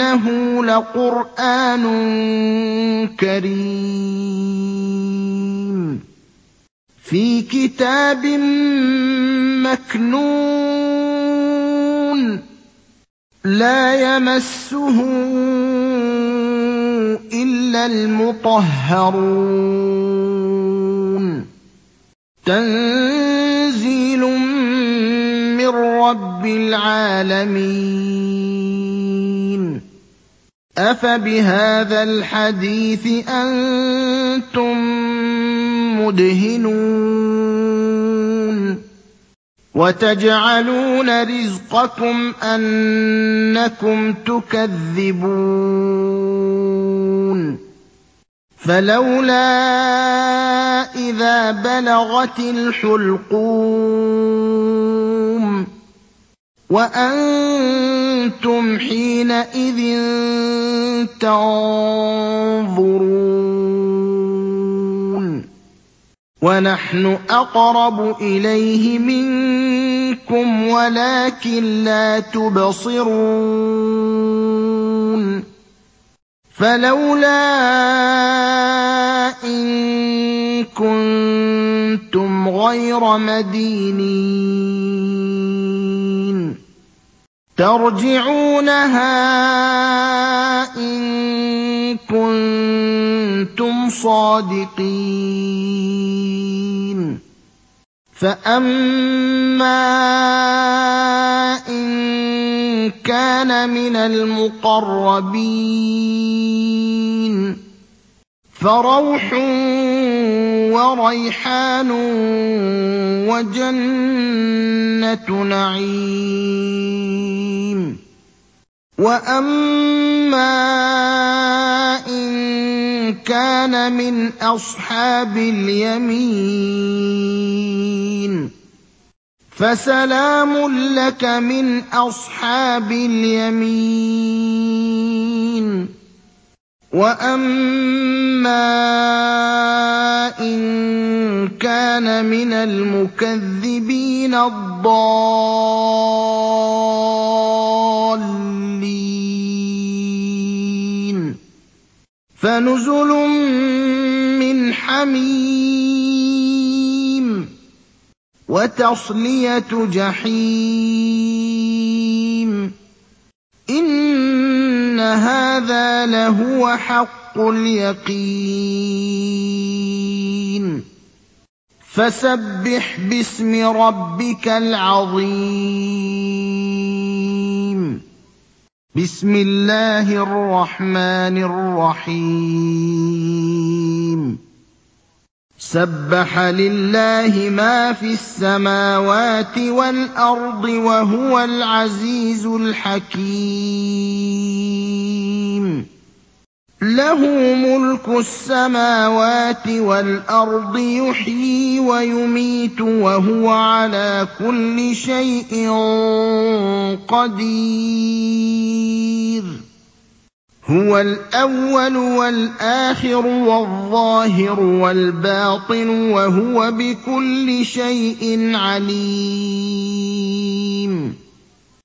إِنَّهُ لَقُرْآنٌ كَرِيمٌ فِي كِتَابٍ مَّكْنُونٍ لَّا يَمَسُّهُ إِلَّا الْمُطَهَّرُونَ تَنزِيلٌ مِّن رَّبِّ الْعَالَمِينَ أَفَبِهَٰذَا الْحَدِيثِ أَنتُم مُّدْهِنُونَ وَتَجْعَلُونَ رِزْقَكُمْ أَنَّكُمْ تُكَذِّبُونَ فَلَوْلَا إِذَا بَلَغَتِ الْحُلْقُومَ وَأَنتُمْ حِينَئِذٍ تَنظُرُونَ وَنَحْنُ أَقْرَبُ إِلَيْهِ مِنكُمْ وَلَٰكِن لَّا تُبْصِرُونَ فَلَوْلَا إِن كُنتُمْ غَيْرَ مَدِينِينَ تَرْجِعُونَهَا إِن كُنتُمْ صَادِقِينَ فَأَمَّا إِن كَانَ مِنَ الْمُقَرَّبِينَ فَرَوْحٌ وَرَيْحَانٌ وَجَنَّتُ نَعِيمٍ وَأَمَّا إِن كَانَ مِنْ أَصْحَابِ الْيَمِينِ فَسَلَامٌ لَّكَ مِنْ أَصْحَابِ الْيَمِينِ وَأَمَّا إِن كَانَ مِنَ الْمُكَذِّبِينَ الضَّالِّينَ فَنُزُلٌ مِّنْ حَمِيمٍ وَتَصْلِيَةُ جَحِيمٍ إِنَّ هَٰذَا لَهُوَ حَقُّ الْيَقِينِ فَسَبِّحْ بِاسْمِ رَبِّكَ الْعَظِيمِ بسم الله الرحمن الرحيم سَبَّحَ لِلَّهِ مَا فِي السَّمَاوَاتِ وَالْأَرْضِ وَهُوَ الْعَزِيزُ الْحَكِيمُ لَهُ مُلْكُ السَّمَاوَاتِ وَالْأَرْضِ يُحْيِي وَيُمِيتُ وَهُوَ عَلَىٰ كُلِّ شَيْءٍ قَدِيرٌ هُوَ الْأَوَّلُ وَالْآخِرُ وَالظَّاهِرُ وَالْبَاطِنُ وَهُوَ بِكُلِّ شَيْءٍ عَلِيمٌ